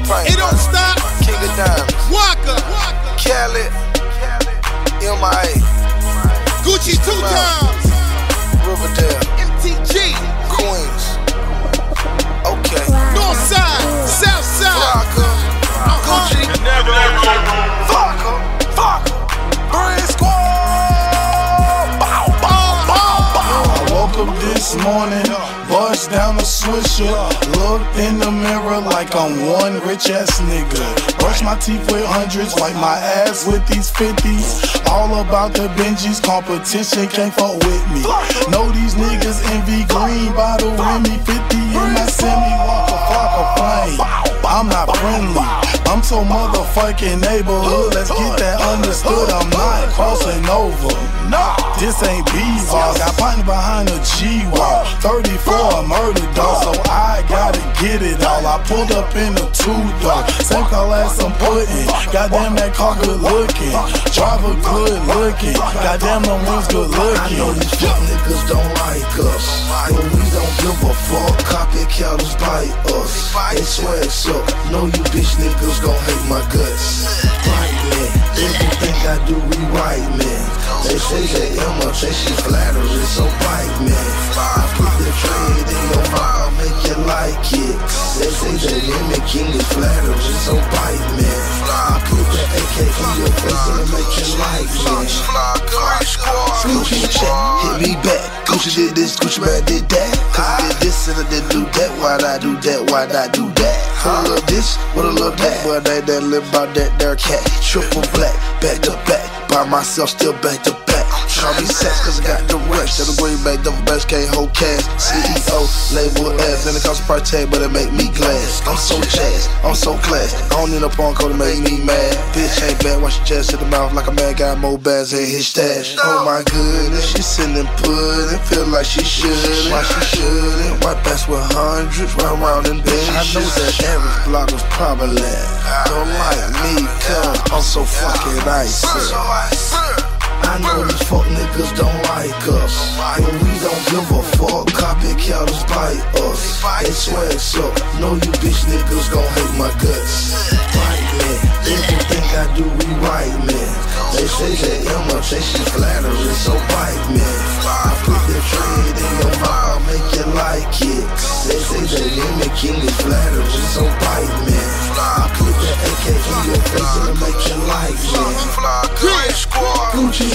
champagne. It don't stop. King of Diamonds. Walker. Khaled. MIA. Gucci 2 times. Riverdale. MTG. Queens. Okay. North side. South side. Vodka. Gucci. Vodka. Vodka. Brand Squad. Bow, bow, bow, bow. I woke up this morning, bust down the swisher, looked in the mirror like I'm one rich ass nigga. Brush my teeth with hundreds, wipe my ass with these 50s. All about the Benjis, competition can't fuck with me. Know these niggas envy green bottle with me, 50 in my semi, walk a flock of flame. I'm not friendly, I'm so motherfucking neighborhood. Let's get that understood, I'm not crossing over. This ain't B-ball, got partner behind a G-wall. 34 a murder dog, so I gotta get it all. I pulled up in a two-dog, same car as I'm putting. Goddamn that car good looking, driver good looking. Goddamn them wheels good looking. I know these fuck niggas don't like us, but we don't give a fuck. Copycatters bite us, they swag suck. Know you bitch niggas gon' hate my guts. Right man, everything I do rewrite man. They say that Emma say she flatters, it's so right man. I put the trade in your mouth, I'll make you like it. They say that Emma King is flatters, it's so right man. I put the AK in your face and make you like me. Gucci check, hit me back. Gucci did this, Gucci man did that. Cause I did this and I didn't do that. Why'd I do that? Why'd I do that? I love this, but I love that. But I ain't that live about that there cat. Triple black, back to back. By myself, still back to back. Call me sex cause I got the rest. Tell the green back, double bass, can't hold cash. CEO, label ass. Then it costs a price tag, but it make me glass. I'm so jazz, I'm so class. I don't need a phone call to make me mad. Bitch ain't bad, wash your chest in the mouth like a man got more bands in his stash. Oh my goodness, she sending pudding, feel like she shouldn't. Why she shouldn't? White pass with hundreds, run around in benches. I know that average bloggers probably don't like me cause I'm so fucking nice. I know these fuck niggas don't like us, but we don't give a fuck. Copycatters bite us, they swag suck. Know you bitch niggas gon' hate my guts. Right man, everything I do rewrite man. They say that Emma say she flatters, it's so right man. I put the trade in your mouth, I'll make you like it. They say that Emma King is flatters, it's so right man. I put the AK in your face and make you like me.